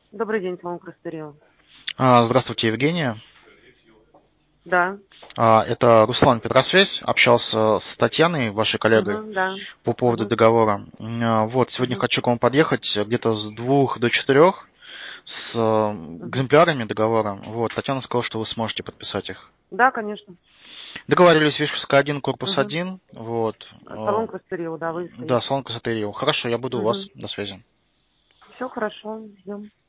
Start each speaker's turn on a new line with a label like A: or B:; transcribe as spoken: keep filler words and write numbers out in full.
A: Добрый день, салон Крастерио.
B: А, Здравствуйте, Евгения.
A: Да.
B: А, Это Руслан Петросвязь. Общался с Татьяной, вашей коллегой,
A: Угу, да.
B: по поводу
A: Угу,
B: договора. М, а, Вот, сегодня
A: угу,
B: хочу к вам подъехать где-то с двух до четырех с э,
A: угу.
B: экземплярами договора. Вот, Татьяна сказала, что вы сможете подписать их.
A: Да, конечно.
B: Договорились, Вишерская один, корпус
A: Угу.
B: один. Вот. э,
A: Салон Крастерио, да, вывеска
B: Да,
A: есть.
B: салон Красотерио. Хорошо, я буду у
A: Угу.
B: вас. До связи.
A: Все хорошо, ждем.